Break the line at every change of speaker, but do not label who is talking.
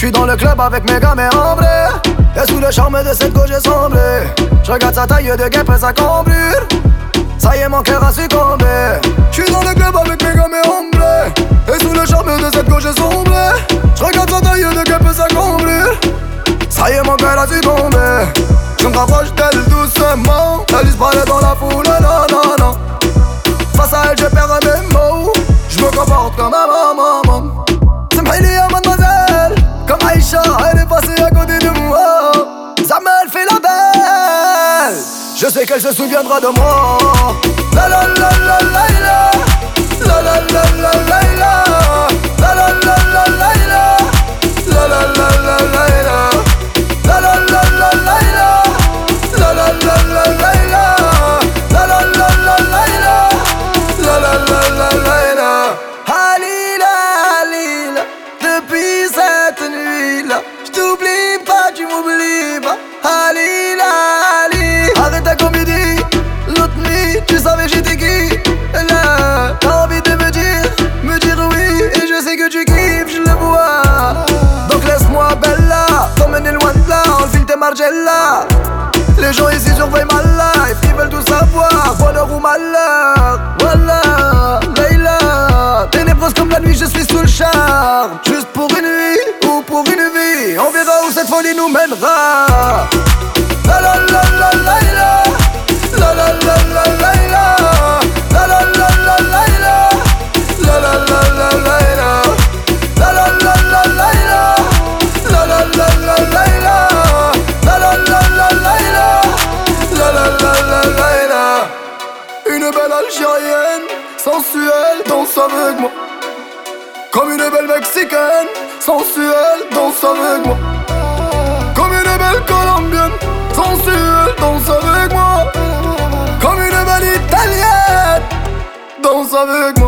J'suis dans le club avec mes gars mais en vrai. Et sous le charme de cette go j'ai semblé. J'regarde sa taille de guêpe et sa cambrure. Ça y est mon cœur a succombé. J'suis dans le club avec mes gars mais en vrai. Et sous le charme de cette go j'ai sombré. J'regarde sa taille de guêpe et sa cambrure. Ça y est mon cœur a succombé. Je me rapproche d'elle doucement. Elle disparaît dans la foule, non, non, non. Face à elle je perds mes mots. Je me comporte comme un maman. Samhili ya mademoiselle. Comme Aïcha, elle est passée à côté de moi. Zamel fait la belle. Je sais qu'elle se souviendra de moi. La la la la la la. La la la la la la. La la la la la la. La la la la la la. La la la la la la. La la la la la la. La la la la la la. La la la la la la. Halila, Halila, depuis cette nuit-là, j't'oublie pas, tu m'oublies pas. Halila, Halila, arrête ta comédie. L'autre nuit, tu savais j'étais qui. Là, t'as envie de me dire oui. Et je sais que tu kiffes, je le vois. Donc laisse-moi bella, t'emmener loin de là, enfile tes Margiela. Les gens ici surveillent ma life, ils veulent tout savoir, bonheur ou malheur. Voilà, Layla, ténébreuse comme la nuit, je suis sous le charme. Juste pour une nuit ou pour une vie, on verra où cette folie nous mènera. La la la la la la. La la la la la la. La la la la la la. La la la la la la. La la la la la la. La la la la la la. La la la la la la. La la la la la la. Une belle Algérienne, sensuelle, danse avec moi. Comme une belle Mexicaine, sensuelle, danse avec moi. Comme une belle Colombienne, sensuelle, danse avec moi. Comme une belle Italienne, danse avec moi.